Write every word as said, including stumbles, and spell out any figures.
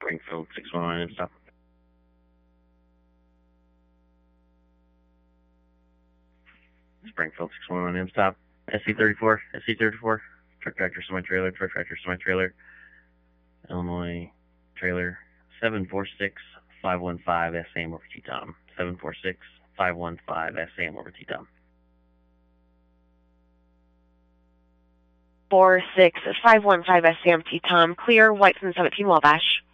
Springfield six one one, stop. Springfield six one one, stop. S C thirty-four, S C thirty-four, truck tractor semi-trailer, truck tractor semi-trailer, Illinois trailer, seven four six five one five S A M over T-Tom, seven four six five one five S A M over T-Tom. four six five one five S A M T-Tom, clear, White from seventeen Wabash.